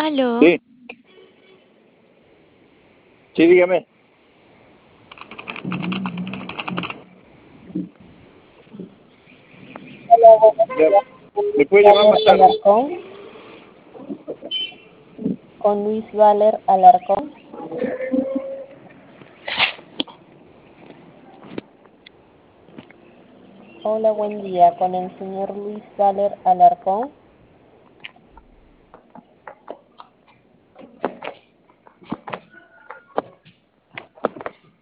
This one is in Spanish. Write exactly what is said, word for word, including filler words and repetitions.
Aló. Sí, sí, dígame. Ya, ¿me puede llamar Valer más tarde? Alarcón, con Luis Valer Alarcón. Hola, buen día, con el señor Luis Valer Alarcón.